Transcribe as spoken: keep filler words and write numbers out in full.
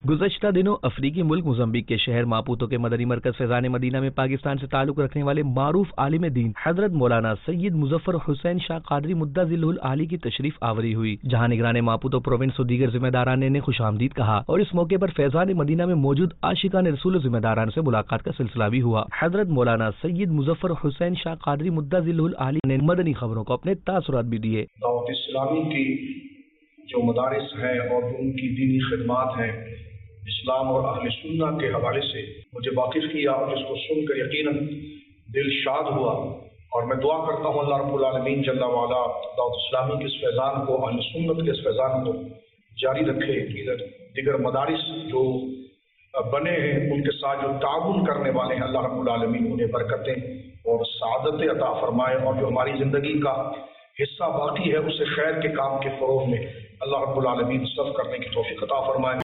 गुज़श्ता दिनों अफ्रीकी मुल्क मोज़म्बिक के शहर मापूतो के मदनी मरकज फैज़ान मदीना में पाकिस्तान से ताल्लुक रखने वाले मारूफ आलिम दीन हजरत मौलाना सैयद मुजफ्फर हुसैन शाह कादरी मुद्दा-जिल्लुल आली की तशरीफ आवरी हुई, जहां निगरान मापूतो प्रोविंस और दीगर जिम्मेदारान ने खुशामदीद कहा और इस मौके पर फैज़ान मदीना में मौजूद आशिकान रसूल जिम्मेदारान से मुलाकात का सिलसिला भी हुआ। हजरत मौलाना सैयद मुजफ्फर हुसैन शाह कादरी मुद्दा-जिल्लुल आली ने मदनी खबरों को अपने तासुरात भी दिए। दावत इस्लामी की जो मदारिस हैं और उनकी दीनी खिदमात हैं, इस्लाम और अहले सुन्ना के हवाले से मुझे वाकिफ किया और जिसको सुनकर यकीनन दिल शाद हुआ। और मैं दुआ करता हूँ अल्लाह रब्बुल आलमीन जल्ला वाला दावत इस्लामी के इस फैज़ान को, अहले सुन्नत के इस फैज़ान को जारी रखे। इधर दिगर मदारिस जो बने हैं उनके साथ जो ताउन करने वाले हैं, अल्लाह रब्बुल आलमीन उन्हें बरकतें और सआदतें अता फरमाए और जो हमारी ज़िंदगी का हिस्सा बाकी है उसे खैर के काम के फ़रोग़ में अल्लाह रब्बुल आलमीन सर्व करने की तौफ़ीक़ अता फरमाए।